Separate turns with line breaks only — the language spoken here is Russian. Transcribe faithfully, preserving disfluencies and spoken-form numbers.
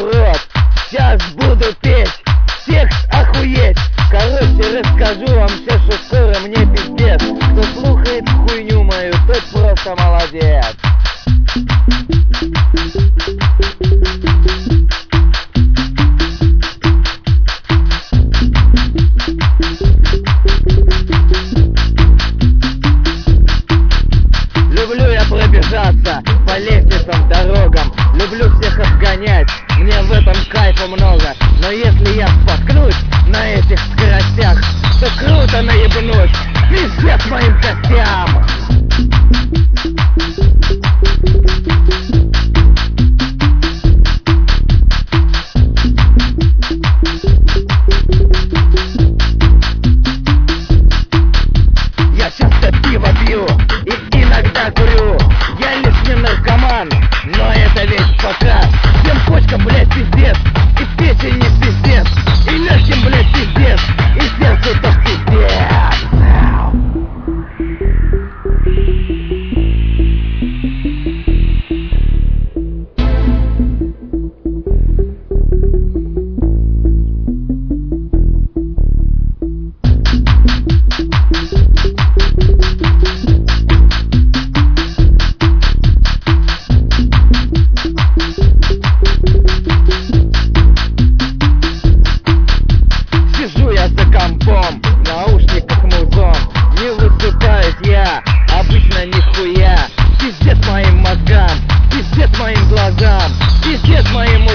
в рот. Сейчас буду петь, текст охуеть. Короче, расскажу вам все, что скоро мне пиздец. Кто слухает хуйню мою, тот просто молодец. Люблю я пробежаться по лестницам, дорогам. Люблю всех обгонять, мне в этом кайфа много. Но если я споткнусь на этих скоростях, то круто наебнуть, пиздец моим костям. Я часто пиво пью и иногда курю. Я лишь не наркоман, но это ведь пока. Всем почка, блядь, пиздец, и печени пиздец, и легким, блядь, пиздец, и сердцу то пиздец. Сижу я за компом, в наушниках музон. Не высыпаюсь я, обычно нихуя. Пиздец моим мозгам, пиздец моим глазам, пиздец моим